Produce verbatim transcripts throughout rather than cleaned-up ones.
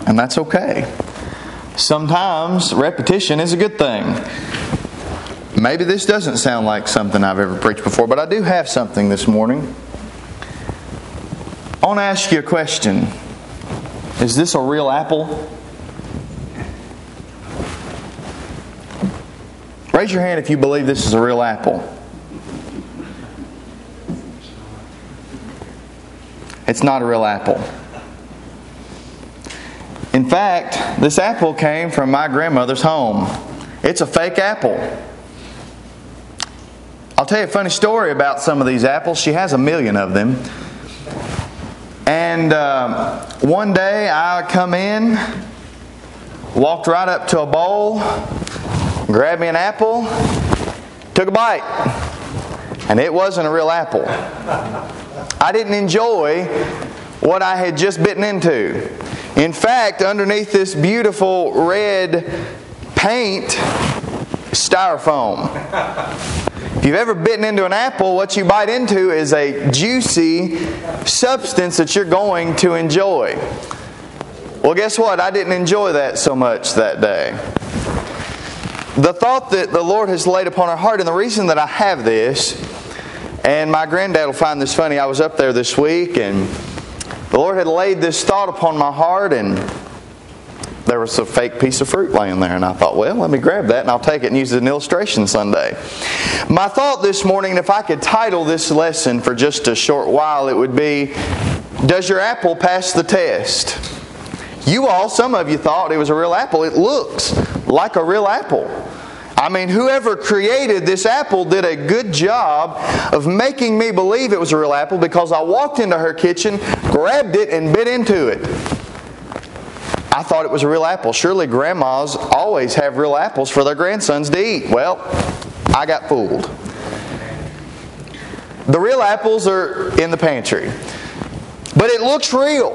And that's okay. Sometimes repetition is a good thing. Maybe this doesn't sound like something I've ever preached before, but I do have something this morning. I want to ask you a question. Is this a real apple? Raise your hand if you believe this is a real apple. It's not a real apple. In fact, this apple came from my grandmother's home. It's a fake apple. I'll tell you a funny story about some of these apples. She has a million of them. And uh, one day I come in, walked right up to a bowl, grabbed me an apple, took a bite. And it wasn't a real apple. I didn't enjoy what I had just bitten into. In fact, underneath this beautiful red paint, styrofoam. If you've ever bitten into an apple, what you bite into is a juicy substance that you're going to enjoy. Well, guess what? I didn't enjoy that so much that day. The thought that the Lord has laid upon our heart, and the reason that I have this, and my granddad will find this funny, I was up there this week, and the Lord had laid this thought upon my heart, and there was a fake piece of fruit laying there, and I thought, well, let me grab that and I'll take it and use it as an illustration Sunday. My thought this morning, if I could title this lesson for just a short while, it would be, does your apple pass the test? You all, some of you thought it was a real apple. It looks like a real apple. I mean, whoever created this apple did a good job of making me believe it was a real apple, because I walked into her kitchen, grabbed it, and bit into it. I thought it was a real apple. Surely grandmas always have real apples for their grandsons to eat. Well, I got fooled. The real apples are in the pantry. But it looks real.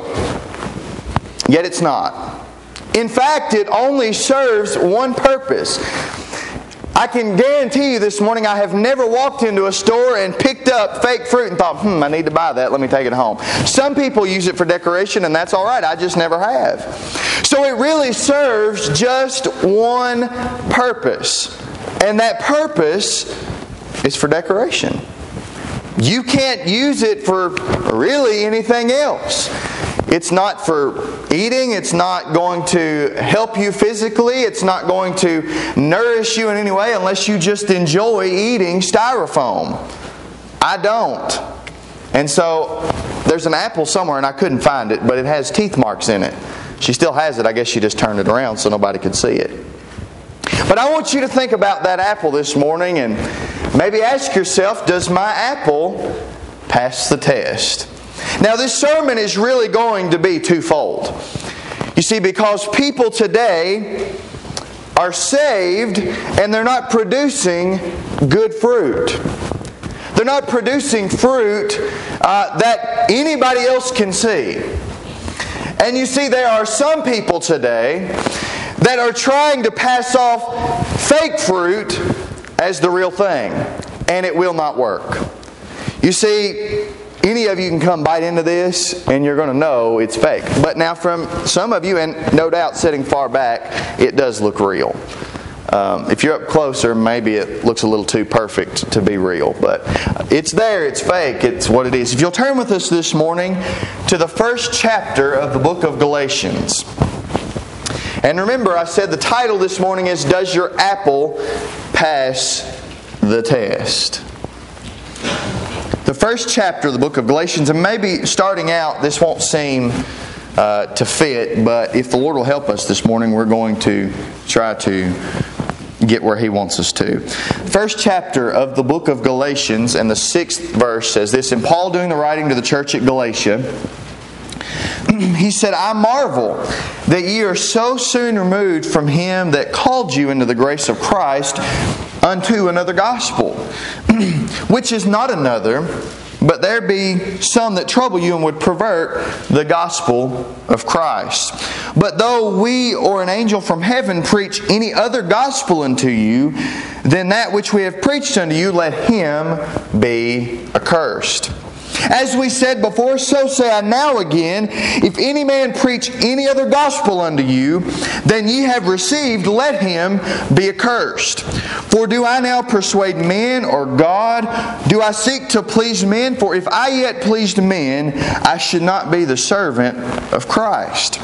Yet it's not. In fact, it only serves one purpose. I can guarantee you this morning I have never walked into a store and picked up fake fruit and thought, hmm, I need to buy that. Let me take it home. Some people use it for decoration, and that's all right. I just never have. So it really serves just one purpose. And that purpose is for decoration. You can't use it for really anything else. It's not for eating. It's not going to help you physically. It's not going to nourish you in any way unless you just enjoy eating styrofoam. I don't. And so there's an apple somewhere, and I couldn't find it, but it has teeth marks in it. She still has it. I guess she just turned it around so nobody could see it. But I want you to think about that apple this morning and maybe ask yourself, does my apple pass the test? Now, this sermon is really going to be twofold. You see, because people today are saved and they're not producing good fruit. They're not producing fruit uh, that anybody else can see. And you see, there are some people today that are trying to pass off fake fruit as the real thing. And it will not work. You see, any of you can come bite into this and you're going to know it's fake. But now from some of you, and no doubt sitting far back, it does look real. Um, if you're up closer, maybe it looks a little too perfect to be real. But it's there, it's fake, it's what it is. If you'll turn with us this morning to the first chapter of the book of Galatians. And remember, I said the title this morning is, Does Your Apple Pass the Test? The first chapter of the book of Galatians, and maybe starting out, this won't seem uh, to fit, but if the Lord will help us this morning, we're going to try to get where He wants us to. First chapter of the book of Galatians, and the sixth verse says this, and Paul doing the writing to the church at Galatia, he said, I marvel that ye are so soon removed from Him that called you into the grace of Christ unto another gospel, which is not another, but there be some that trouble you and would pervert the gospel of Christ. But though we or an angel from heaven preach any other gospel unto you than that which we have preached unto you, let him be accursed. As we said before, so say I now again, if any man preach any other gospel unto you than ye have received, let him be accursed. For do I now persuade men or God? Do I seek to please men? For if I yet pleased men, I should not be the servant of Christ.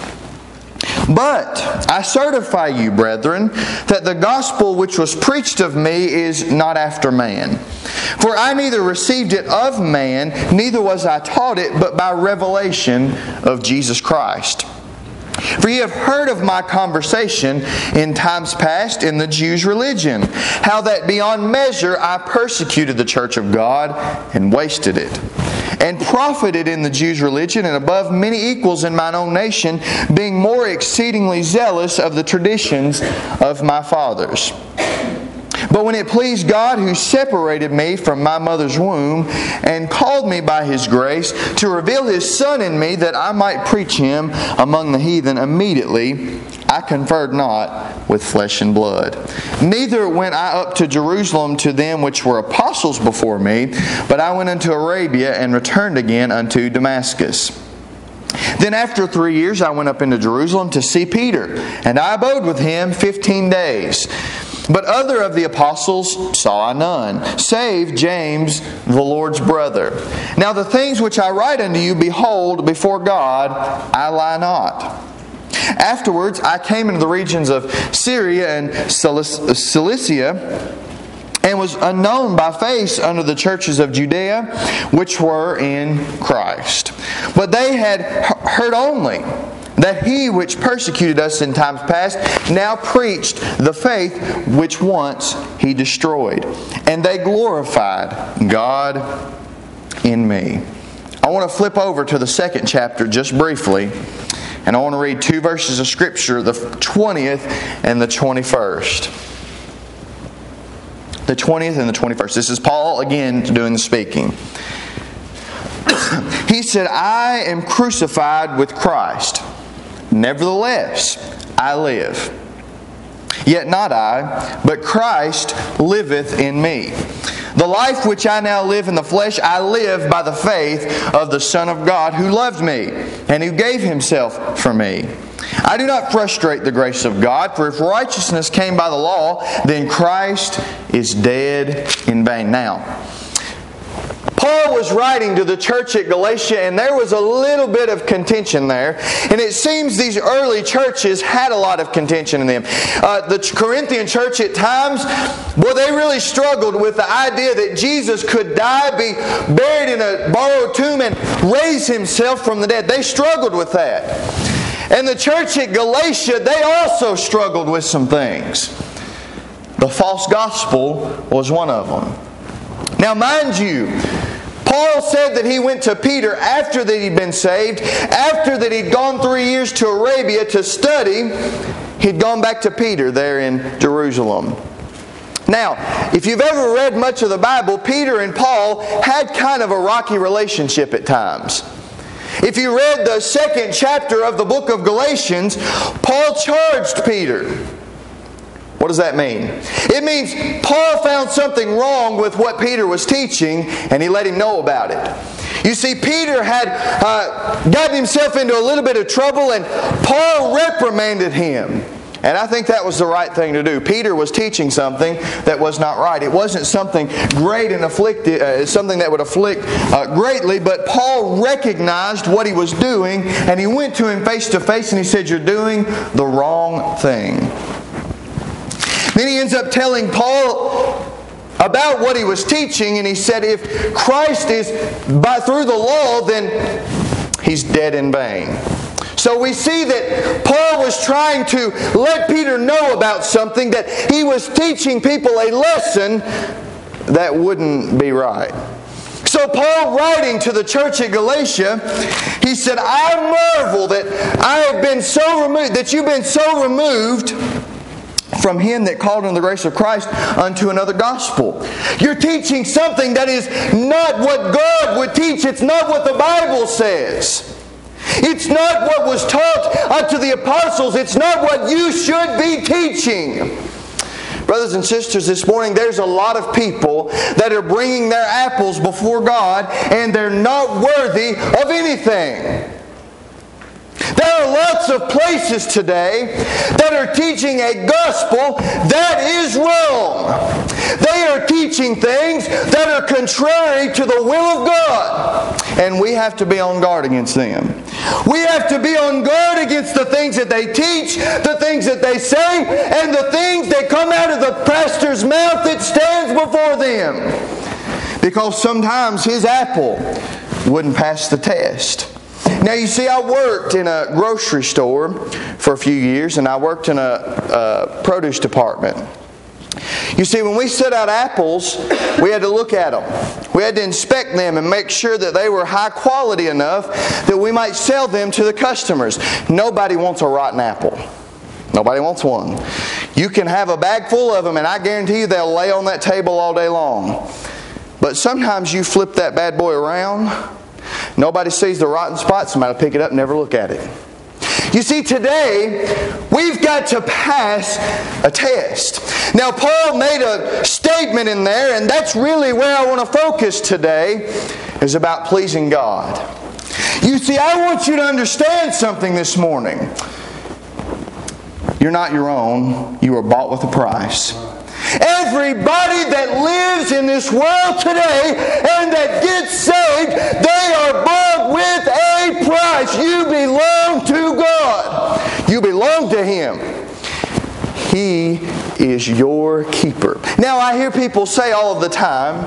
But I certify you, brethren, that the gospel which was preached of me is not after man. For I neither received it of man, neither was I taught it, but by revelation of Jesus Christ. For ye have heard of my conversation in times past in the Jews' religion, how that beyond measure I persecuted the church of God and wasted it, and profited in the Jews' religion, and above many equals in mine own nation, being more exceedingly zealous of the traditions of my fathers. But when it pleased God, who separated me from my mother's womb, and called me by His grace, to reveal His Son in me, that I might preach Him among the heathen, immediately I conferred not with flesh and blood. Neither went I up to Jerusalem to them which were apostles before me, but I went unto Arabia, and returned again unto Damascus. Then after three years I went up into Jerusalem to see Peter, and I abode with him fifteen days. But other of the apostles saw I none, save James, the Lord's brother. Now the things which I write unto you, behold, before God I lie not. Afterwards I came into the regions of Syria and Cilicia, and was unknown by face unto the churches of Judea, which were in Christ. But they had heard only that he which persecuted us in times past now preached the faith which once he destroyed. And they glorified God in me. I want to flip over to the second chapter just briefly. And I want to read two verses of Scripture, the twentieth and the twenty-first. The twentieth and the twenty-first. This is Paul again doing the speaking. He said, I am crucified with Christ. Nevertheless, I live. Yet not I, but Christ liveth in me. The life which I now live in the flesh, I live by the faith of the Son of God, who loved me, and who gave Himself for me. I do not frustrate the grace of God, for if righteousness came by the law, then Christ is dead in vain. Now, Paul was writing to the church at Galatia, and there was a little bit of contention there. And it seems these early churches had a lot of contention in them. Uh, the Corinthian church at times, well, they really struggled with the idea that Jesus could die, be buried in a borrowed tomb, and raise Himself from the dead. They struggled with that. And the church at Galatia, they also struggled with some things. The false gospel was one of them. Now, mind you, Paul said that he went to Peter after that he'd been saved, after that he'd gone three years to Arabia to study. He'd gone back to Peter there in Jerusalem. Now, if you've ever read much of the Bible, Peter and Paul had kind of a rocky relationship at times. If you read the second chapter of the book of Galatians, Paul charged Peter. What does that mean? It means Paul found something wrong with what Peter was teaching, and he let him know about it. You see, Peter had uh, gotten himself into a little bit of trouble, and Paul reprimanded him. And I think that was the right thing to do. Peter was teaching something that was not right. It wasn't something great and afflicted, uh, something that would afflict uh, greatly, but Paul recognized what he was doing, and he went to him face to face, and he said, "You're doing the wrong thing." Then he ends up telling Paul about what he was teaching, and he said, if Christ is by through the law, then He's dead in vain. So we see that Paul was trying to let Peter know about something, that he was teaching people a lesson that wouldn't be right. So Paul, writing to the church at Galatia, he said, I marvel that I have been so removed, that you've been so removed from Him that called in the grace of Christ unto another gospel. You're teaching something that is not what God would teach. It's not what the Bible says. It's not what was taught unto the apostles. It's not what you should be teaching. Brothers and sisters, this morning there's a lot of people that are bringing their apples before God and they're not worthy of anything. There are lots of places today that are teaching a gospel that is wrong. They are teaching things that are contrary to the will of God. And we have to be on guard against them. We have to be on guard against the things that they teach, the things that they say, and the things that come out of the pastor's mouth that stands before them. Because sometimes his apple wouldn't pass the test. Now you see, I worked in a grocery store for a few years, and I worked in a, a produce department. You see, when we set out apples, we had to look at them. We had to inspect them and make sure that they were high quality enough that we might sell them to the customers. Nobody wants a rotten apple. Nobody wants one. You can have a bag full of them, and I guarantee you they'll lay on that table all day long. But sometimes you flip that bad boy around, nobody sees the rotten spot, somebody will pick it up and never look at it. You see, today, we've got to pass a test. Now, Paul made a statement in there, and that's really where I want to focus today, is about pleasing God. You see, I want you to understand something this morning. You're not your own. You were bought with a price. Everybody that lives in this world today and that gets saved, they are bought with a price. You belong to God. You belong to Him. He is your keeper. Now, I hear people say all of the time,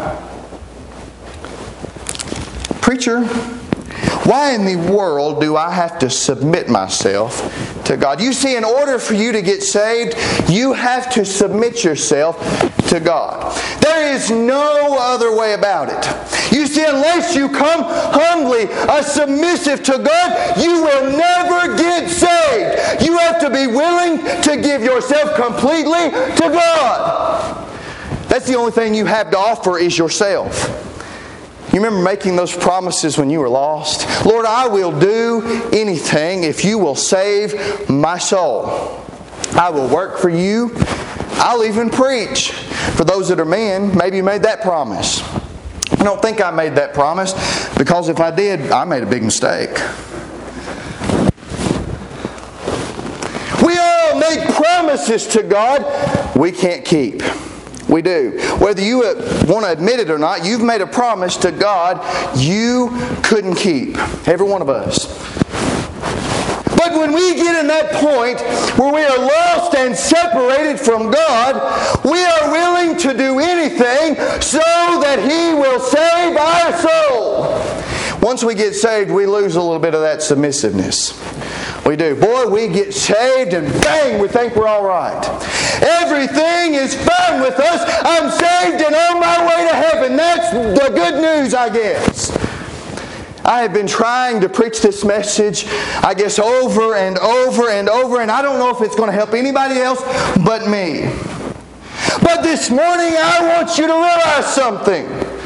"Preacher, why in the world do I have to submit myself to God?" You see, in order for you to get saved, you have to submit yourself to God. There is no other way about it. You see, unless you come humbly, uh, submissive to God, you will never get saved. You have to be willing to give yourself completely to God. That's the only thing you have to offer is yourself. You remember making those promises when you were lost? "Lord, I will do anything if you will save my soul. I will work for you. I'll even preach." For those that are men, maybe you made that promise. I don't think I made that promise, because if I did, I made a big mistake. We all make promises to God we can't keep. We do. Whether you want to admit it or not, you've made a promise to God you couldn't keep. Every one of us. But when we get in that point where we are lost and separated from God, we are willing to do anything so that He will save our soul. Once we get saved, we lose a little bit of that submissiveness. We do. Boy, we get saved and bang, we think we're all right. Everything is fine with us. I'm saved and on my way to heaven. That's the good news, I guess. I have been trying to preach this message, I guess, over and over and over, and I don't know if it's going to help anybody else but me. But this morning, I want you to realize something.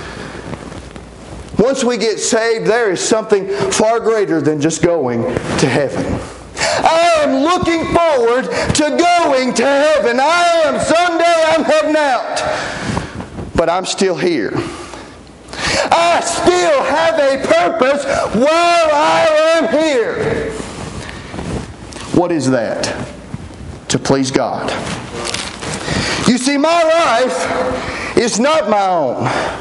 Once we get saved, there is something far greater than just going to heaven. I am looking forward to going to heaven. I am someday I'm heading out. But I'm still here. I still have a purpose while I am here. What is that? To please God. You see, my life is not my own.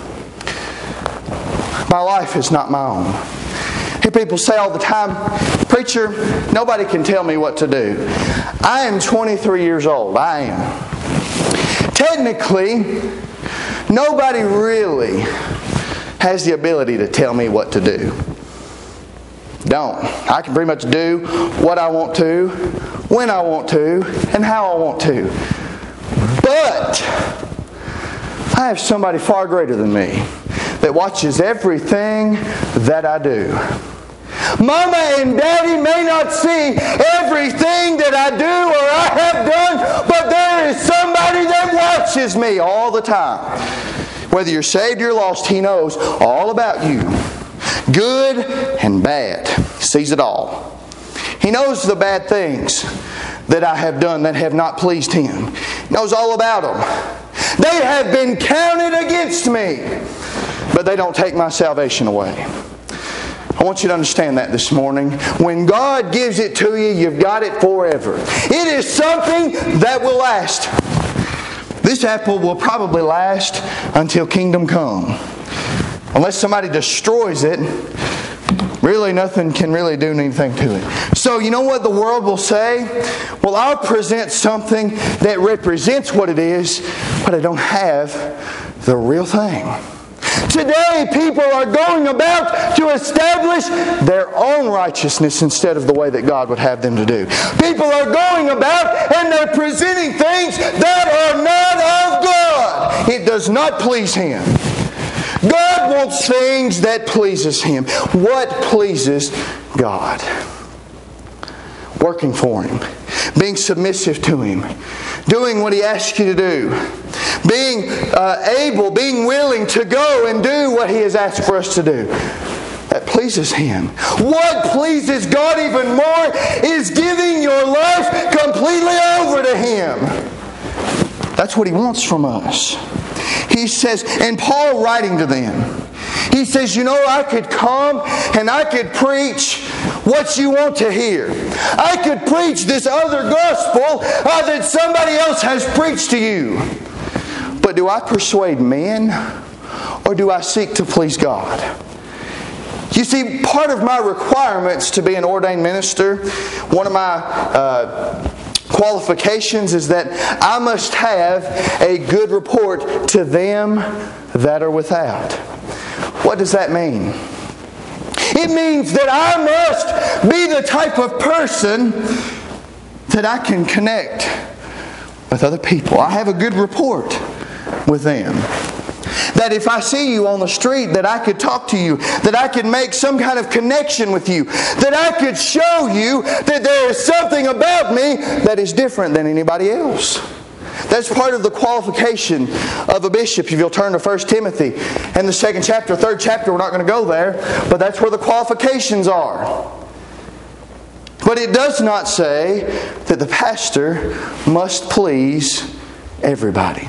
My life is not my own. I hear people say all the time, "Preacher, nobody can tell me what to do." I am twenty-three years old. I am. Technically, nobody really has the ability to tell me what to do. Don't. I can pretty much do what I want to, when I want to, and how I want to. But I have somebody far greater than me that watches everything that I do. Mama and Daddy may not see everything that I do or I have done, but there is somebody that watches me all the time. Whether you're saved or you're lost, He knows all about you. Good and bad. He sees it all. He knows the bad things that I have done that have not pleased Him. He knows all about them. They have been counted against me, but they don't take my salvation away. I want you to understand that this morning. When God gives it to you, you've got it forever. It is something that will last. This apple will probably last until kingdom come. Unless somebody destroys it, really nothing can really do anything to it. So you know what the world will say? Well, I'll present something that represents what it is, but I don't have the real thing. Today, people are going about to establish their own righteousness instead of the way that God would have them to do. People are going about and they're presenting things that are not of God. It does not please Him. God wants things that pleases Him. What pleases God? Working for Him. Being submissive to Him. Doing what He asks you to do. Being uh, able, being willing to go and do what He has asked for us to do. That pleases Him. What pleases God even more is giving your life completely over to Him. That's what He wants from us. He says, and Paul writing to them, he says, you know, I could come and I could preach what you want to hear. I could preach this other gospel uh, that somebody else has preached to you. But do I persuade men or do I seek to please God? You see, part of my requirements to be an ordained minister, one of my uh, qualifications is that I must have a good report to them that are without. What does that mean? It means that I must be the type of person that I can connect with other people. I have a good report with them. That if I see you on the street, that I could talk to you, that I could make some kind of connection with you, that I could show you that there is something about me that is different than anybody else. That's part of the qualification of a bishop. If you'll turn to First Timothy and the second chapter, third chapter, we're not going to go there, but that's where the qualifications are. But it does not say that the pastor must please everybody.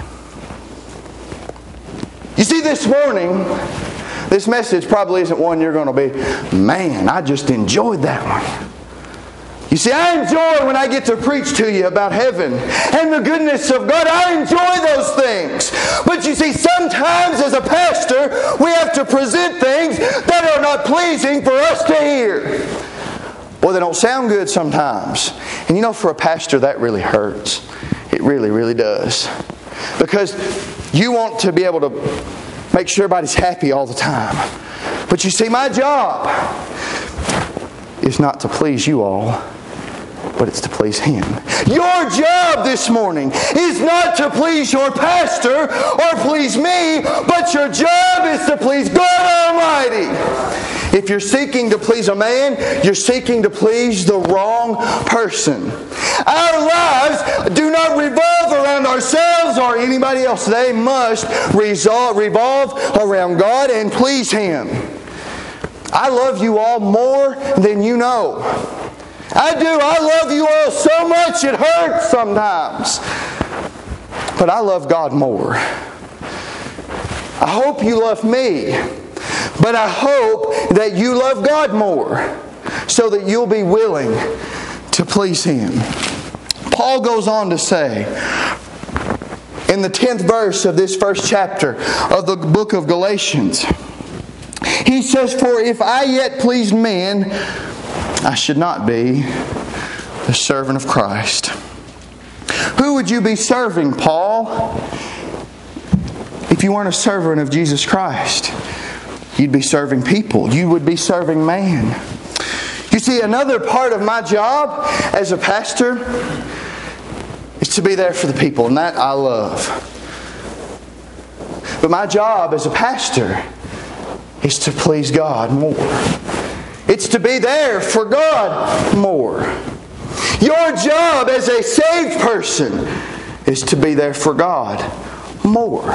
You see, this morning, this message probably isn't one you're going to be, man, I just enjoyed that one. You see, I enjoy when I get to preach to you about heaven and the goodness of God. I enjoy those things. But you see, sometimes as a pastor, we have to present things that are not pleasing for us to hear. Well, they don't sound good sometimes. And you know, for a pastor, that really hurts. It really, really does. Because you want to be able to make sure everybody's happy all the time. But you see, my job is not to please you all, but it's to please Him. Your job this morning is not to please your pastor or please me, but your job is to please God Almighty. If you're seeking to please a man, you're seeking to please the wrong person. Our lives do not revolve around ourselves or anybody else. They must resolve, revolve around God and please Him. I love you all more than you know. I do. I love you all so much it hurts sometimes. But I love God more. I hope you love me. But I hope that you love God more so that you'll be willing to please Him. Paul goes on to say in the tenth verse of this first chapter of the book of Galatians, he says, for if I yet pleased men, I should not be the servant of Christ. Who would you be serving, Paul, if you weren't a servant of Jesus Christ? You'd be serving people. You would be serving man. You see, another part of my job as a pastor is to be there for the people, and that I love. But my job as a pastor is to please God more. It's to be there for God more. Your job as a saved person is to be there for God more.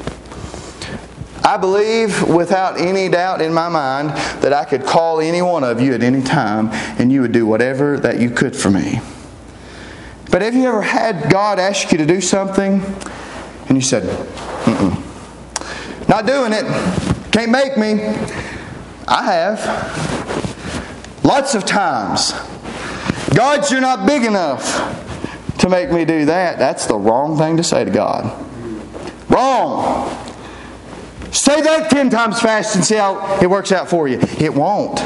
I believe without any doubt in my mind that I could call any one of you at any time and you would do whatever that you could for me. But have you ever had God ask you to do something and you said, mm-mm, not doing it, can't make me? I have. Lots of times. God, you're not big enough to make me do that. That's the wrong thing to say to God. Wrong. Say that ten times fast and see how it works out for you. It won't.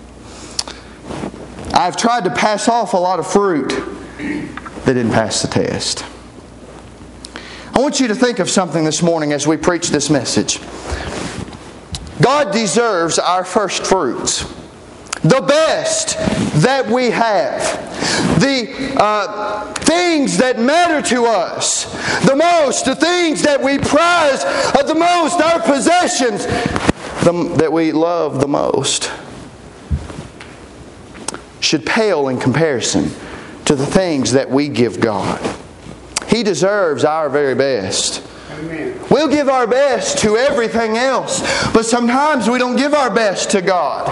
I've tried to pass off a lot of fruit that didn't pass the test. I want you to think of something this morning as we preach this message. God deserves our first fruits. The best that we have. The uh, things that matter to us the most. The things that we prize the most. Our possessions the, that we love the most should pale in comparison to the things that we give God. He deserves our very best. Amen. We'll give our best to everything else, but sometimes we don't give our best to God.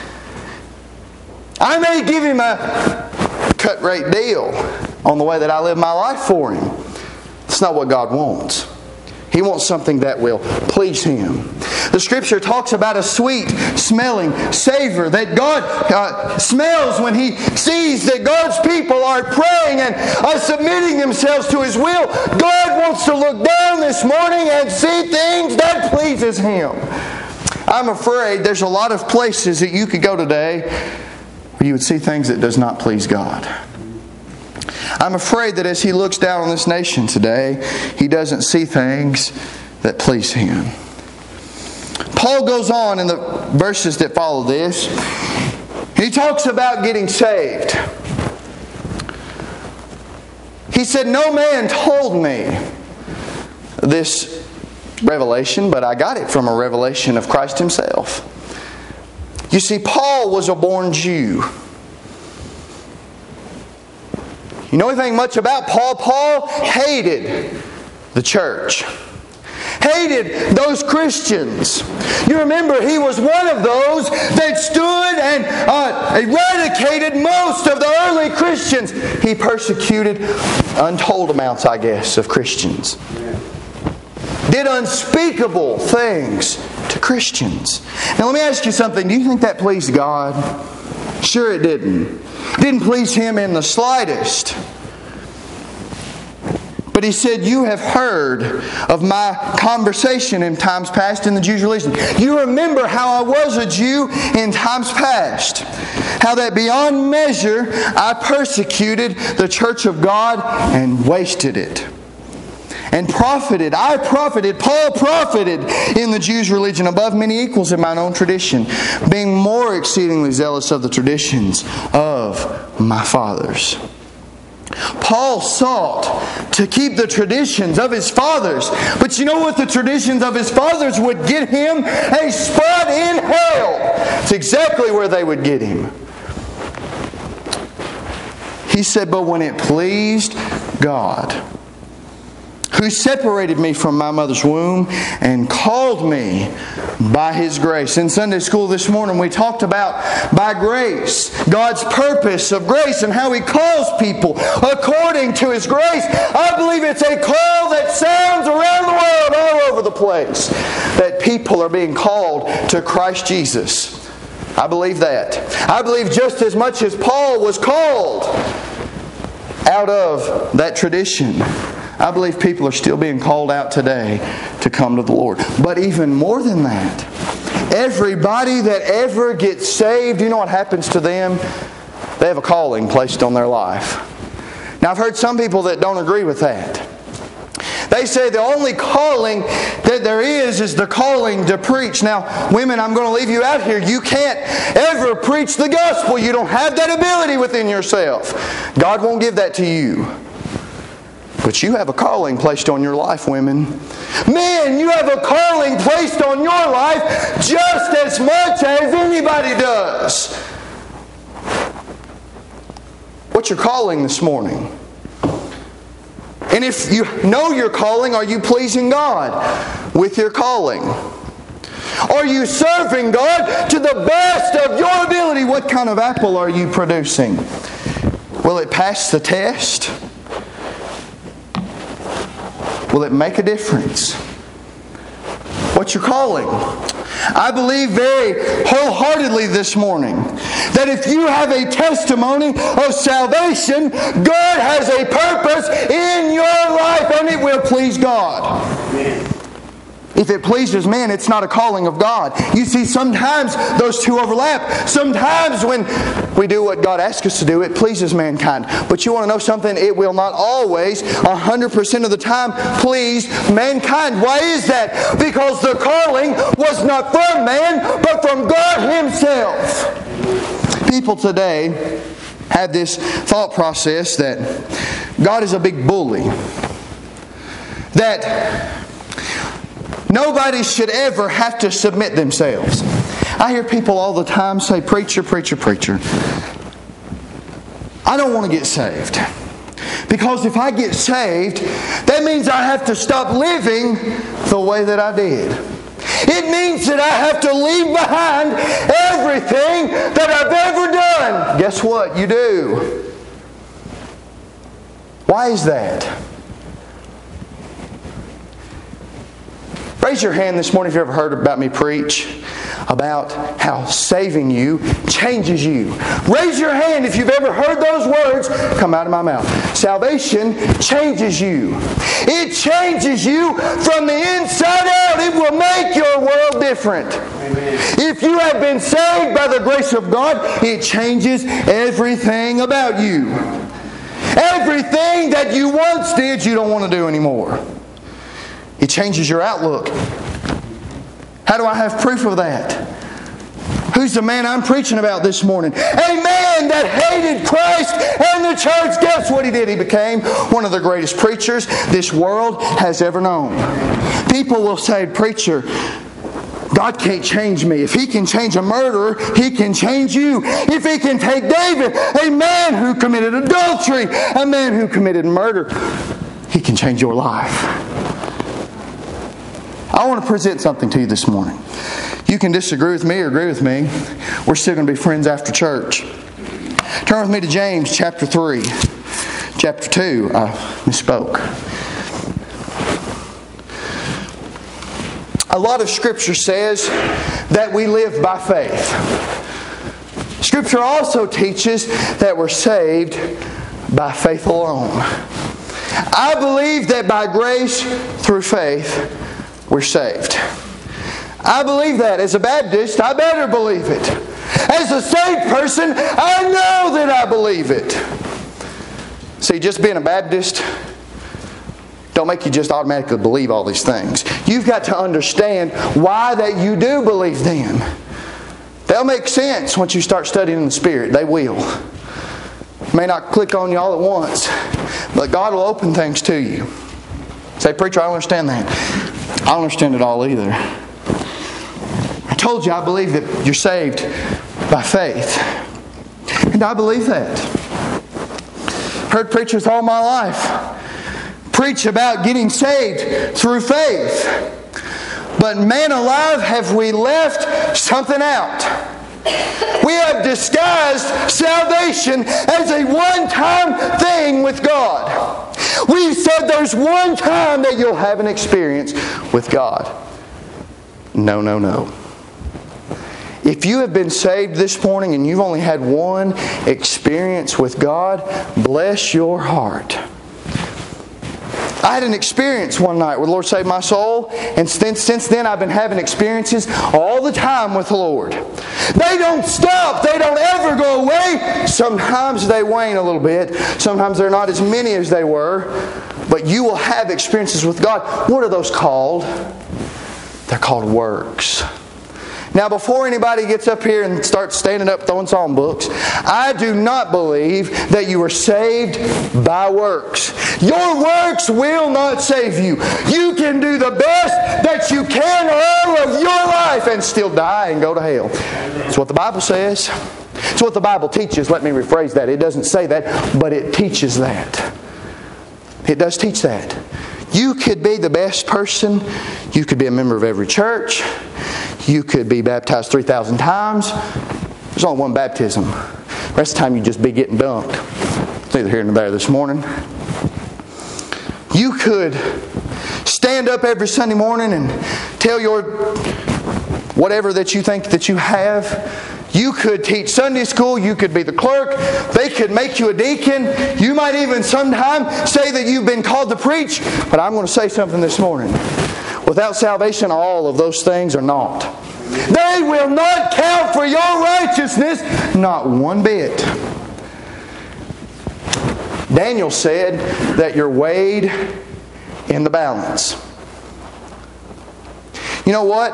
I may give Him a cut rate deal on the way that I live my life for Him. That's not what God wants. He wants something that will please Him. The Scripture talks about a sweet smelling savor that God uh, smells when He sees that God's people are praying and are submitting themselves to His will. God wants to look down this morning and see things that pleases Him. I'm afraid there's a lot of places that you could go today where you would see things that does not please God. I'm afraid that as He looks down on this nation today, He doesn't see things that please Him. Paul goes on in the verses that follow this. He talks about getting saved. He said, no man told me this revelation, but I got it from a revelation of Christ Himself. You see, Paul was a born Jew. You know anything much about Paul? Paul hated the church. Hated those Christians. You remember he was one of those that stood and uh, eradicated most of the early Christians. He persecuted untold amounts, I guess, of Christians. Did unspeakable things to Christians. Now let me ask you something. Do you think that pleased God? Sure it didn't. It didn't please Him in the slightest. But he said, you have heard of my conversation in times past in the Jews' religion. You remember how I was a Jew in times past. How that beyond measure I persecuted the church of God and wasted it. And profited, I profited, Paul profited in the Jews' religion above many equals in mine own tradition, being more exceedingly zealous of the traditions of my fathers. Paul sought to keep the traditions of his fathers. But you know what the traditions of his fathers would get him? A spot in hell. It's exactly where they would get him. He said, but when it pleased God, who separated me from my mother's womb and called me by His grace. In Sunday school this morning we talked about by grace, God's purpose of grace and how He calls people according to His grace. I believe it's a call that sounds around the world, all over the place, that people are being called to Christ Jesus. I believe that. I believe just as much as Paul was called out of that tradition, I believe people are still being called out today to come to the Lord. But even more than that, everybody that ever gets saved, you know what happens to them? They have a calling placed on their life. Now I've heard some people that don't agree with that. They say the only calling that there is is the calling to preach. Now, women, I'm going to leave you out here. You can't ever preach the gospel. You don't have that ability within yourself. God won't give that to you. But you have a calling placed on your life, women. Men, you have a calling placed on your life just as much as anybody does. What's your calling this morning? And if you know your calling, are you pleasing God with your calling? Are you serving God to the best of your ability? What kind of apple are you producing? Will it pass the test? Will it make a difference? What's your calling? I believe very wholeheartedly this morning that if you have a testimony of salvation, God has a purpose in your life and it will please God. Amen. If it pleases man, it's not a calling of God. You see, sometimes those two overlap. Sometimes when we do what God asks us to do, it pleases mankind. But you want to know something? It will not always, one hundred percent of the time, please mankind. Why is that? Because the calling was not from man, but from God Himself. People today have this thought process that God is a big bully. That nobody should ever have to submit themselves. I hear people all the time say, preacher, preacher, preacher, I don't want to get saved. Because if I get saved, that means I have to stop living the way that I did. It means that I have to leave behind everything that I've ever done. Guess what? You do. Why is that? Raise your hand this morning if you ever heard about me preach about how saving you changes you. Raise your hand if you've ever heard those words come out of my mouth. Salvation changes you. It changes you from the inside out. It will make your world different. Amen. If you have been saved by the grace of God, it changes everything about you. Everything that you once did, you don't want to do anymore. It changes your outlook. How do I have proof of that? Who's the man I'm preaching about this morning? A man that hated Christ and the church. Guess what he did? He became one of the greatest preachers this world has ever known. People will say, preacher, God can't change me. If He can change a murderer, He can change you. If He can take David, a man who committed adultery, a man who committed murder, He can change your life. I want to present something to you this morning. You can disagree with me or agree with me. We're still going to be friends after church. Turn with me to James chapter three. Chapter two. I misspoke. A lot of Scripture says that we live by faith. Scripture also teaches that we're saved by faith alone. I believe that by grace through faith, we're saved. I believe that. As a Baptist, I better believe it. As a saved person, I know that I believe it. See, just being a Baptist don't make you just automatically believe all these things. You've got to understand why that you do believe them. They'll make sense once you start studying in the Spirit. They will. May not click on you all at once, but God will open things to you. Say, preacher, I don't understand that. I don't understand it all either. I told you I believe that you're saved by faith. And I believe that. Heard preachers all my life preach about getting saved through faith. But man alive, have we left something out? We have disguised salvation as a one-time thing with God. We've said there's one time that you'll have an experience with God. No, no, no. If you have been saved this morning and you've only had one experience with God, bless your heart. I had an experience one night where the Lord saved my soul, and since, since then I've been having experiences all the time with the Lord. They don't stop. They don't ever go away. Sometimes they wane a little bit. Sometimes they're not as many as they were. But you will have experiences with God. What are those called? They're called works. Now, before anybody gets up here and starts standing up throwing psalm books, I do not believe that you are saved by works. Your works will not save you. You can do the best that you can all of your life and still die and go to hell. That's what the Bible says. It's what the Bible teaches. Let me rephrase that. It doesn't say that, but it teaches that. It does teach that. You could be the best person. You could be a member of every church. You could be baptized three thousand times. There's only one baptism. The rest of the time you just be getting dunked. It's neither here nor there this morning. You could stand up every Sunday morning and tell your whatever that you think that you have. You could teach Sunday school. You could be the clerk. They could make you a deacon. You might even sometime say that you've been called to preach. But I'm going to say something this morning. Without salvation, all of those things are naught. They will not count for your righteousness, not one bit. Daniel said that you're weighed in the balance. You know what?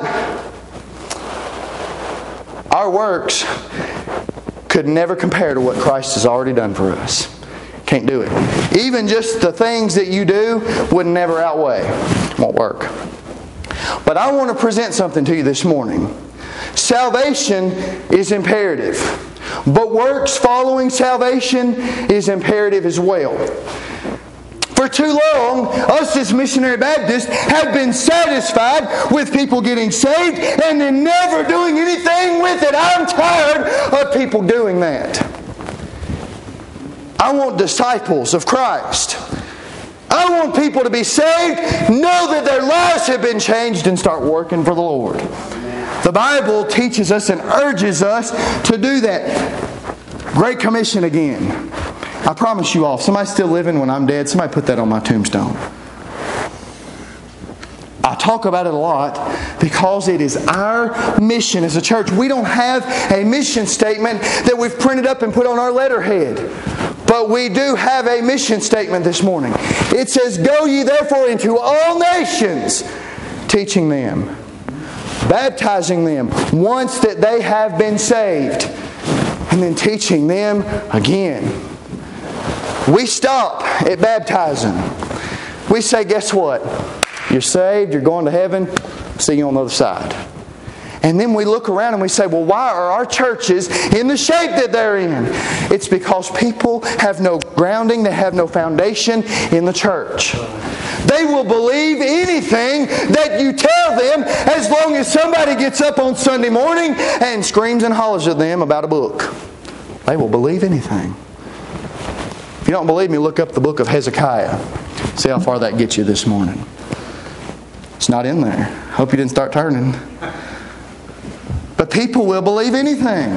Our works could never compare to what Christ has already done for us. Can't do it. Even just the things that you do would never outweigh. Won't work. But I want to present something to you this morning. Salvation is imperative. But works following salvation is imperative as well. For too long, us as Missionary Baptists have been satisfied with people getting saved and then never doing anything with it. I'm tired of people doing that. I want disciples of Christ. I want people to be saved, know that their lives have been changed, and start working for the Lord. The Bible teaches us and urges us to do that. Great Commission again. I promise you all, if somebody's still living when I'm dead, somebody put that on my tombstone. I talk about it a lot because it is our mission as a church. We don't have a mission statement that we've printed up and put on our letterhead. But we do have a mission statement this morning. It says, "Go ye therefore into all nations, teaching them, baptizing them once that they have been saved, and then teaching them again." We stop at baptizing. We say, guess what? You're saved, you're going to heaven, see you on the other side. And then we look around and we say, well, why are our churches in the shape that they're in? It's because people have no grounding, they have no foundation in the church. They will believe anything that you tell them as long as somebody gets up on Sunday morning and screams and hollers at them about a book. They will believe anything. If you don't believe me, look up the book of Hezekiah. See how far that gets you this morning. It's not in there. Hope you didn't start turning. But people will believe anything.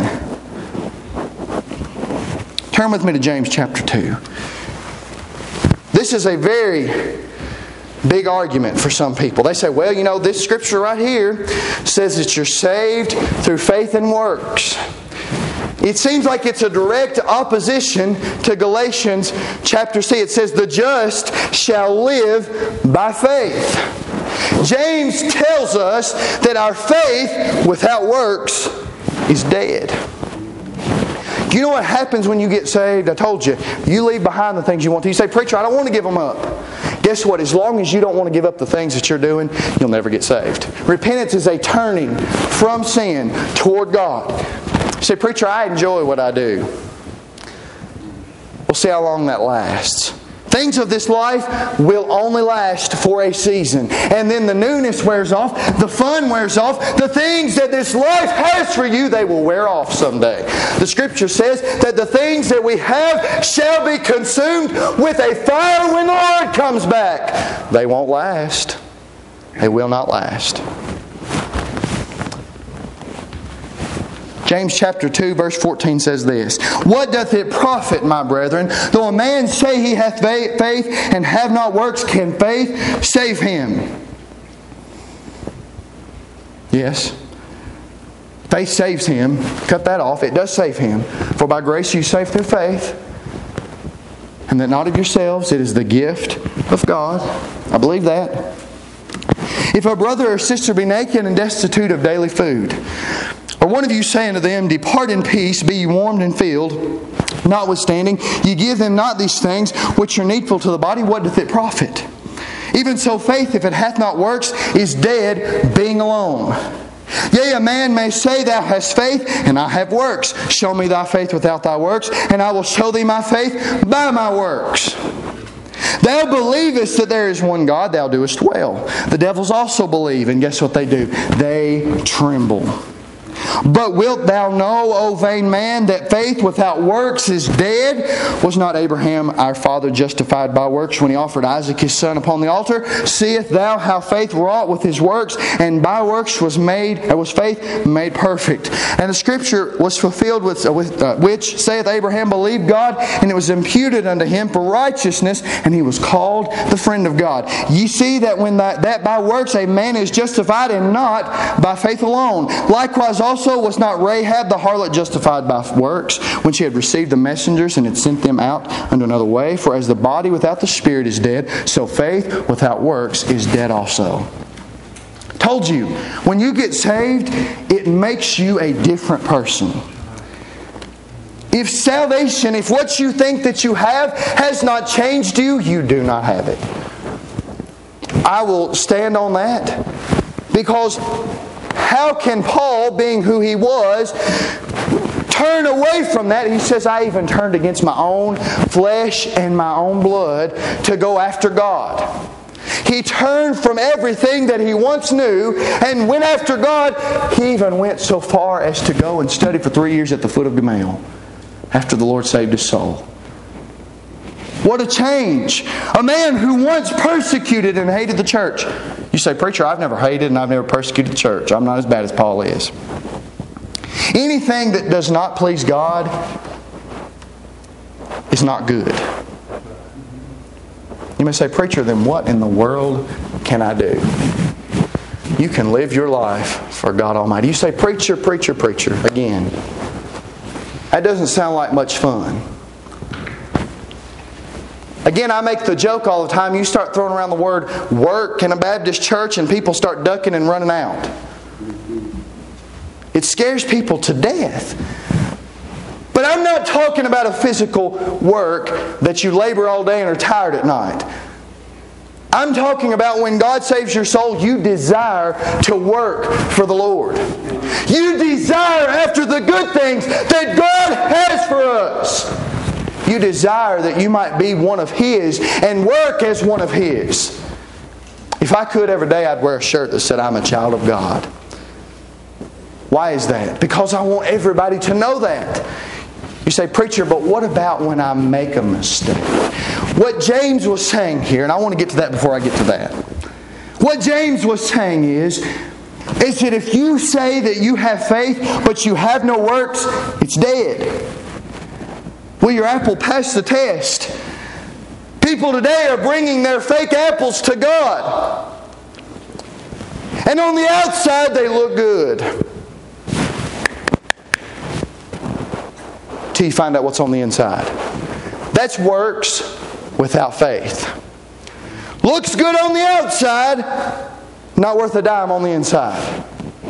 Turn with me to James chapter two. This is a very big argument for some people. They say, well, you know, this scripture right here says that you're saved through faith and works. It seems like it's a direct opposition to Galatians chapter C. It says, the just shall live by faith. James tells us that our faith without works is dead. Do you know what happens when you get saved? I told you, you leave behind the things you want to. You say, preacher, I don't want to give them up. Guess what? As long as you don't want to give up the things that you're doing, you'll never get saved. Repentance is a turning from sin toward God. You say, preacher, I enjoy what I do. We'll see how long that lasts. Things of this life will only last for a season. And then the newness wears off. The fun wears off. The things that this life has for you, they will wear off someday. The Scripture says that the things that we have shall be consumed with a fire when the Lord comes back. They won't last. They will not last. James chapter two verse fourteen says this, what doth it profit, my brethren, though a man say he hath faith and have not works, can faith save him? Yes. Faith saves him. Cut that off. It does save him. For by grace you saved through faith, and that not of yourselves, it is the gift of God. I believe that. If a brother or sister be naked and destitute of daily food, or one of you say unto them, depart in peace, be ye warmed and filled, notwithstanding, ye give them not these things which are needful to the body, what doth it profit? Even so faith, if it hath not works, is dead, being alone. Yea, a man may say, thou hast faith, and I have works. Show me thy faith without thy works, and I will show thee my faith by my works. Thou believest that there is one God, thou doest well. The devils also believe, and guess what they do? They tremble. But wilt thou know, O vain man, that faith without works is dead? Was not Abraham our father justified by works when he offered Isaac his son upon the altar? Seest thou how faith wrought with his works, and by works was made was faith made perfect? And the scripture was fulfilled with, with uh, which saith Abraham believed God, and it was imputed unto him for righteousness, and he was called the friend of God. Ye see that when that, that by works a man is justified, and not by faith alone. Likewise also was not Rahab the harlot justified by works, when she had received the messengers and had sent them out unto another way? For as the body without the spirit is dead, so faith without works is dead also. Told you, when you get saved, it makes you a different person. If salvation, if what you think that you have has not changed you, you do not have it. I will stand on that, because how can Paul, being who he was, turn away from that? He says, I even turned against my own flesh and my own blood to go after God. He turned from everything that he once knew and went after God. He even went so far as to go and study for three years at the foot of Gamaliel after the Lord saved his soul. What a change! A man who once persecuted and hated the church. You say, preacher, I've never hated and I've never persecuted the church. I'm not as bad as Paul is. Anything that does not please God is not good. You may say, preacher, then what in the world can I do? You can live your life for God Almighty. You say, preacher, preacher, preacher. Again, that doesn't sound like much fun. Again, I make the joke all the time. You start throwing around the word work in a Baptist church and people start ducking and running out. It scares people to death. But I'm not talking about a physical work that you labor all day and are tired at night. I'm talking about when God saves your soul, you desire to work for the Lord. You desire after the good things that God has for us. You desire that you might be one of His and work as one of His. If I could every day, I'd wear a shirt that said, I'm a child of God. Why is that? Because I want everybody to know that. You say, preacher, but what about when I make a mistake? What James was saying here, and I want to get to that before I get to that. What James was saying is, is that if you say that you have faith, but you have no works, it's dead. Will your apple pass the test? People today are bringing their fake apples to God. And on the outside they look good. Till you find out what's on the inside. That's works without faith. Looks good on the outside, not worth a dime on the inside.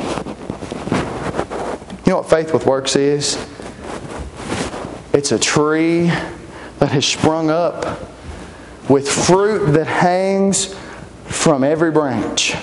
You know what faith with works is? It's a tree that has sprung up with fruit that hangs from every branch.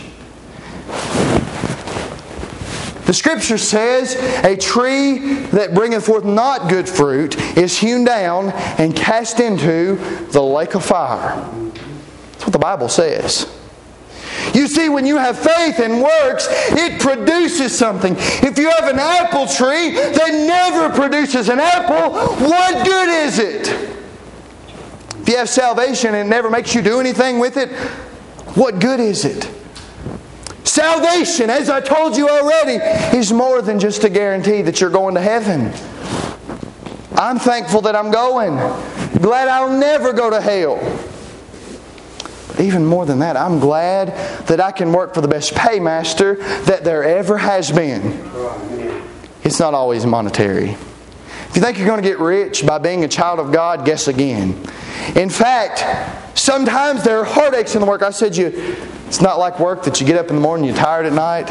The Scripture says, a tree that bringeth forth not good fruit is hewn down and cast into the lake of fire. That's what the Bible says. You see, when you have faith and works, it produces something. If you have an apple tree that never produces an apple, what good is it? If you have salvation and it never makes you do anything with it, what good is it? Salvation, as I told you already, is more than just a guarantee that you're going to heaven. I'm thankful that I'm going. Glad I'll never go to hell. Even more than that, I'm glad that I can work for the best paymaster that there ever has been. It's not always monetary. If you think you're going to get rich by being a child of God, guess again. In fact, sometimes there are heartaches in the work. I said you, it's not like work that you get up in the morning and you're tired at night.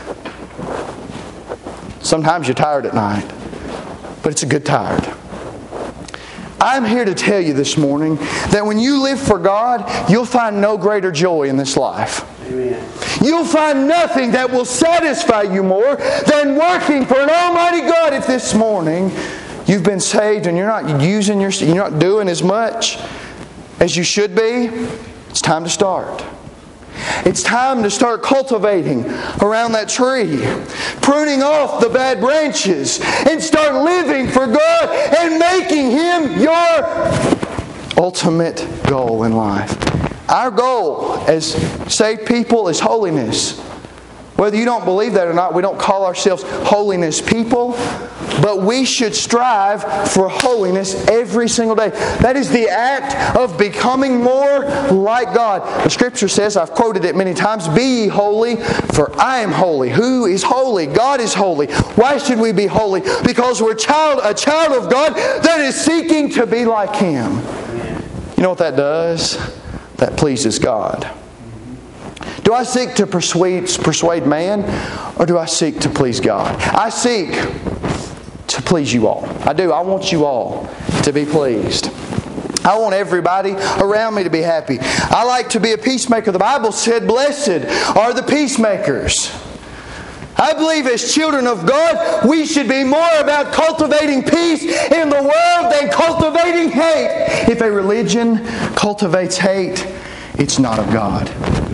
Sometimes you're tired at night, but it's a good tired. I'm here to tell you this morning that when you live for God, you'll find no greater joy in this life. Amen. You'll find nothing that will satisfy you more than working for an almighty God. If this morning you've been saved and you're not using your, you're not doing as much as you should be, it's time to start. It's time to start cultivating around that tree, pruning off the bad branches, and start living for God and making Him your ultimate goal in life. Our goal as saved people is holiness. Whether you don't believe that or not, we don't call ourselves holiness people, but we should strive for holiness every single day. That is the act of becoming more like God. The Scripture says, I've quoted it many times, "Be ye holy, for I am holy." Who is holy? God is holy. Why should we be holy? Because we're child, a child of God that is seeking to be like Him. You know what that does? That pleases God. Do I seek to persuade, persuade man, or do I seek to please God? I seek to please you all. I do. I want you all to be pleased. I want everybody around me to be happy. I like to be a peacemaker. The Bible said, "Blessed are the peacemakers." I believe as children of God, we should be more about cultivating peace in the world than cultivating hate. If a religion cultivates hate, it's not of God.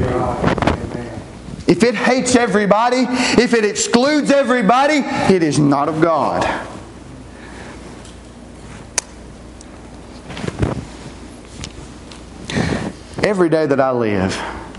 If it hates everybody, if it excludes everybody, it is not of God. Every day that I live,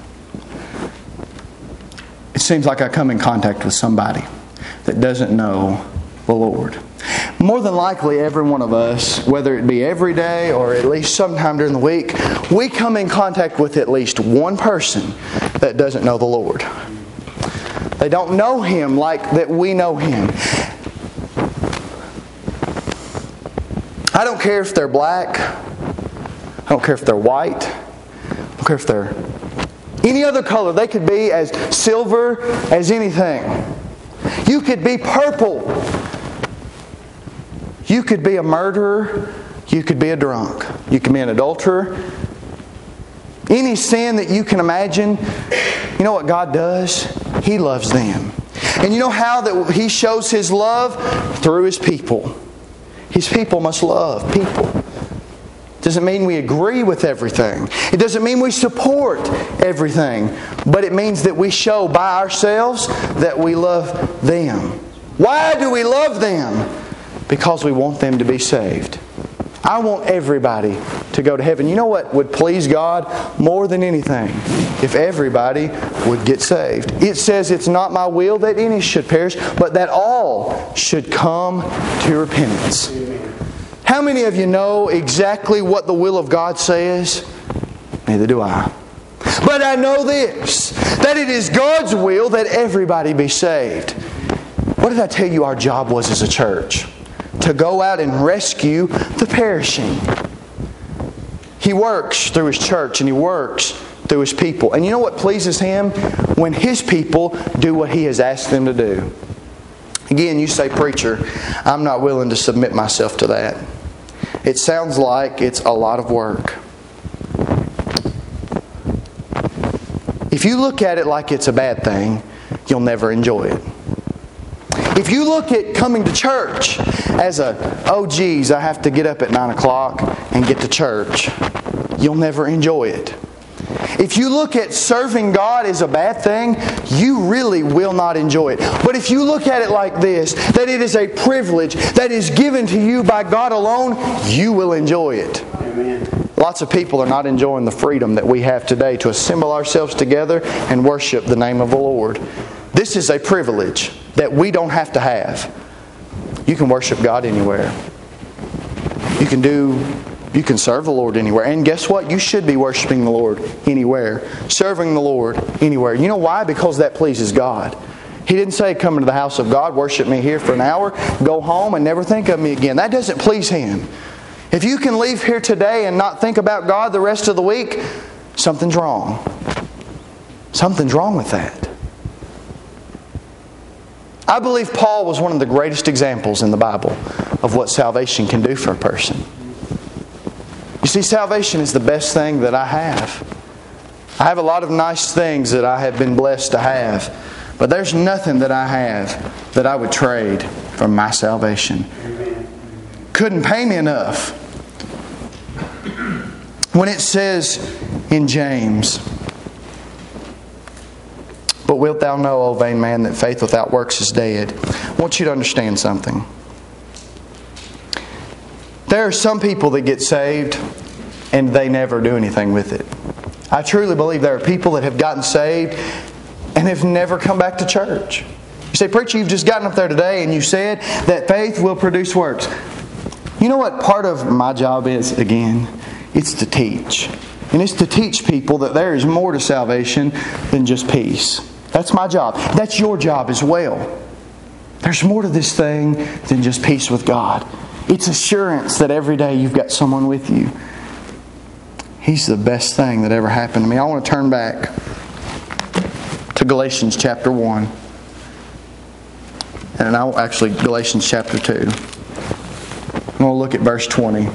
it seems like I come in contact with somebody that doesn't know the Lord. More than likely, every one of us, whether it be every day or at least sometime during the week, we come in contact with at least one person that doesn't know the Lord. They don't know Him like that we know Him. I don't care if they're black. I don't care if they're white. I don't care if they're any other color. They could be as silver as anything. You could be purple. You could be a murderer. You could be a drunk. You could be an adulterer. Any sin that you can imagine, you know what God does? He loves them. And you know how that He shows His love? Through His people. His people must love people. Doesn't mean we agree with everything. It doesn't mean we support everything. But it means that we show by ourselves that we love them. Why do we love them? Because we want them to be saved. I want everybody to go to heaven. You know what would please God more than anything? If everybody would get saved. It says, "It's not my will that any should perish, but that all should come to repentance." How many of you know exactly what the will of God says? Neither do I. But I know this, that it is God's will that everybody be saved. What did I tell you our job was as a church? To go out and rescue the perishing. He works through His church and He works through His people. And you know what pleases Him? When His people do what He has asked them to do. Again, you say, "Preacher, I'm not willing to submit myself to that." It sounds like it's a lot of work. If you look at it like it's a bad thing, you'll never enjoy it. If you look at coming to church as a, "Oh geez, I have to get up at nine o'clock and get to church," you'll never enjoy it. If you look at serving God as a bad thing, you really will not enjoy it. But if you look at it like this, that it is a privilege that is given to you by God alone, you will enjoy it. Amen. Lots of people are not enjoying the freedom that we have today to assemble ourselves together and worship the name of the Lord. This is a privilege that we don't have to have. You can worship God anywhere. You can do, you can serve the Lord anywhere. And guess what? You should be worshiping the Lord anywhere. Serving the Lord anywhere. You know why? Because that pleases God. He didn't say, "Come into the house of God, worship me here for an hour, go home and never think of me again." That doesn't please Him. If you can leave here today and not think about God the rest of the week, something's wrong. Something's wrong with that. I believe Paul was one of the greatest examples in the Bible of what salvation can do for a person. You see, salvation is the best thing that I have. I have a lot of nice things that I have been blessed to have, but there's nothing that I have that I would trade for my salvation. Couldn't pay me enough. When it says in James, But wilt thou know, O vain man, that faith without works is dead? I want you to understand something. There are some people that get saved and they never do anything with it. I truly believe there are people that have gotten saved and have never come back to church. You say, preacher, you've just gotten up there today and you said that faith will produce works. You know what part of my job is, again? It's to teach. And it's to teach people that there is more to salvation than just peace. That's my job. That's your job as well. There's more to this thing than just peace with God. It's assurance that every day you've got someone with you. He's the best thing that ever happened to me. I want to turn back to Galatians chapter one. And I'll actually, Galatians chapter two. I'm going to look at verse twenty.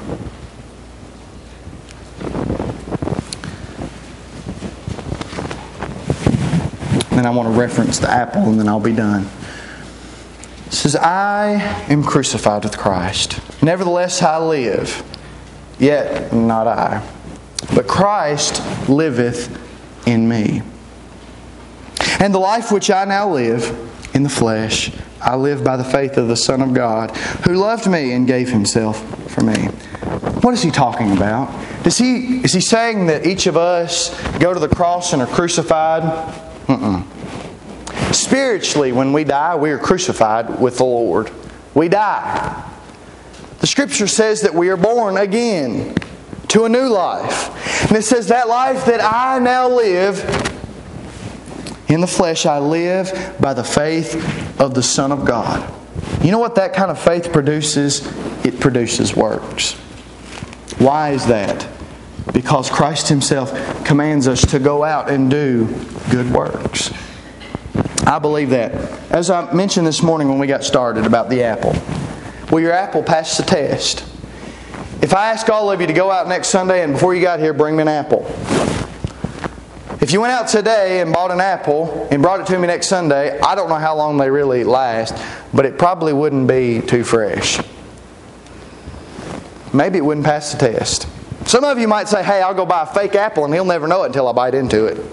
Then I want to reference the apple and then I'll be done. It says, I am crucified with Christ. Nevertheless I live, yet not I. But Christ liveth in me. And the life which I now live in the flesh, I live by the faith of the Son of God, who loved me and gave Himself for me. What is he talking about? Is he, is he saying that each of us go to the cross and are crucified? Mm-mm. Spiritually, when we die, we are crucified with the Lord. We die. The Scripture says that we are born again to a new life. And it says that life that I now live in the flesh, I live by the faith of the Son of God. You know what that kind of faith produces? It produces works. Why is that? Because Christ Himself commands us to go out and do good works. I believe that. As I mentioned this morning when we got started about the apple. Will your apple pass the test? If I ask all of you to go out next Sunday and before you got here, bring me an apple. If you went out today and bought an apple and brought it to me next Sunday, I don't know how long they really last, but it probably wouldn't be too fresh. Maybe it wouldn't pass the test. Some of you might say, hey, I'll go buy a fake apple and he'll never know it until I bite into it.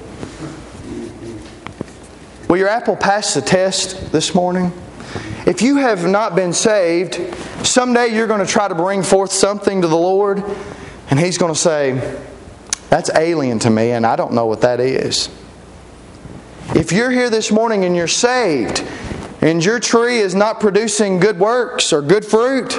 Will your apple pass the test this morning? If you have not been saved, someday you're going to try to bring forth something to the Lord and He's going to say, that's alien to me and I don't know what that is. If you're here this morning and you're saved and your tree is not producing good works or good fruit,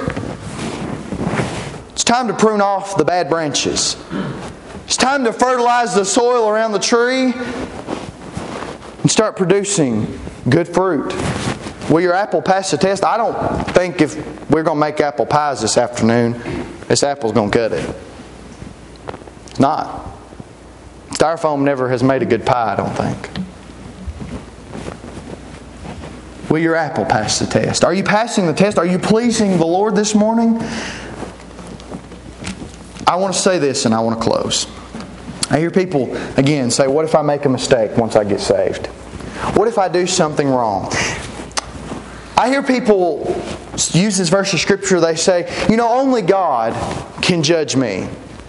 it's time to prune off the bad branches. It's time to fertilize the soil around the tree and start producing good fruit. Will your apple pass the test? I don't think if we're going to make apple pies this afternoon, this apple's going to cut it. It's not. Styrofoam never has made a good pie, I don't think. Will your apple pass the test? Are you passing the test? Are you pleasing the Lord this morning? I want to say this and I want to close. I hear people, again, say, what if I make a mistake once I get saved? What if I do something wrong? I hear people use this verse of Scripture, they say, you know, only God can judge me.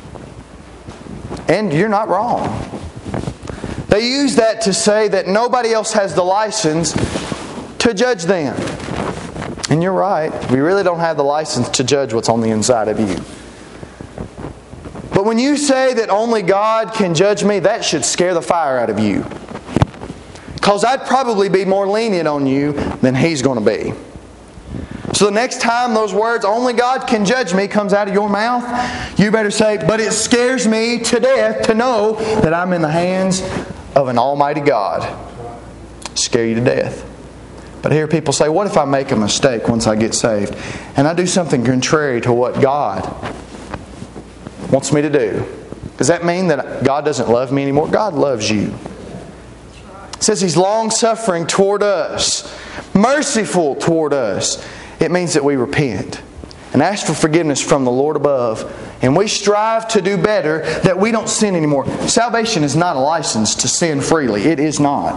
And you're not wrong. They use that to say that nobody else has the license to judge them. And you're right. We really don't have the license to judge what's on the inside of you. But when you say that only God can judge me, that should scare the fire out of you. Because I'd probably be more lenient on you than He's going to be. So the next time those words, only God can judge me, comes out of your mouth, you better say, but it scares me to death to know that I'm in the hands of an almighty God. Scare you to death. But I hear people say, what if I make a mistake once I get saved? And I do something contrary to what God wants me to do. Does that mean that God doesn't love me anymore? God loves you. It says He's long-suffering toward us, merciful toward us. It means that we repent and ask for forgiveness from the Lord above. And we strive to do better, that we don't sin anymore. Salvation is not a license to sin freely. It is not.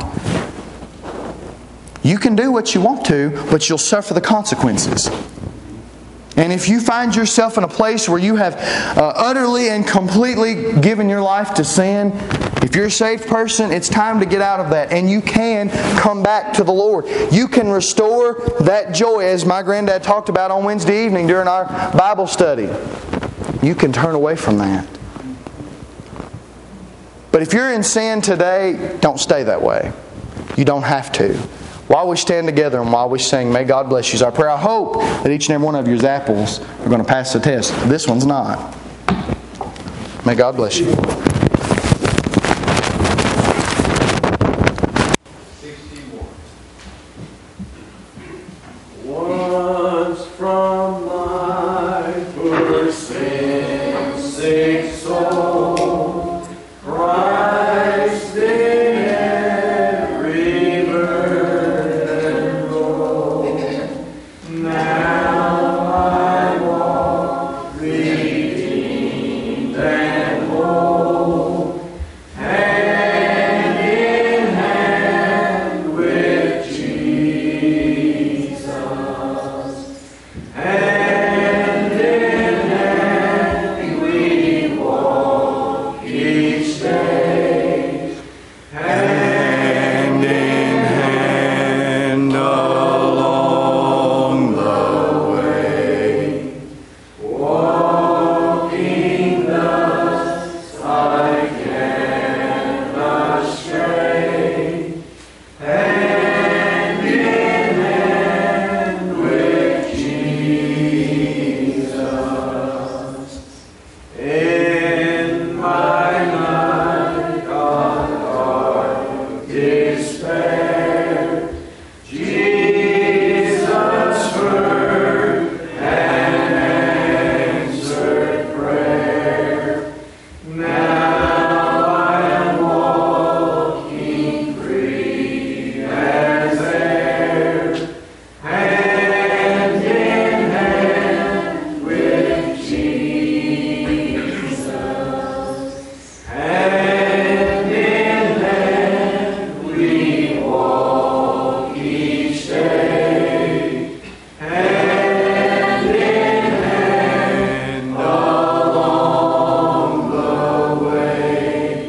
You can do what you want to, but you'll suffer the consequences. And if you find yourself in a place where you have uh, utterly and completely given your life to sin, if you're a saved person, it's time to get out of that. And you can come back to the Lord. You can restore that joy, as my granddad talked about on Wednesday evening during our Bible study. You can turn away from that. But if you're in sin today, don't stay that way. You don't have to. While we stand together and while we sing, may God bless you is our prayer. I hope that each and every one of your apples are going to pass the test. This one's not. May God bless you. Once from my first sin sick soul, Christ in every burden roll. Now I walk redeemed and whole, hand in hand with Jesus. Hand in hand we walk each day, hand in hand along the way. Walking thus I cannot stray, hand in hand with Jesus. In my night of dark despair, Jesus heard and answered prayer. Now I am walking free as air, hand in hand with Jesus. Hand in hand we walk each day, hand in hand along the way.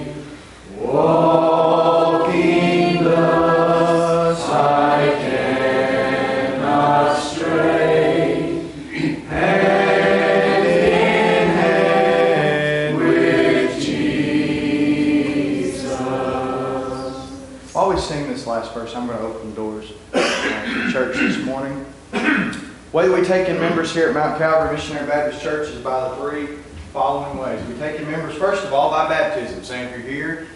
Walking thus I cannot stray, hand in hand with Jesus. While we sing this last verse, I'm going to open the doors uh, to the church this morning. The way we take in members here at Mount Calvary Missionary Baptist Church is by the three following ways. We take in members, first of all, by baptism. So if you're here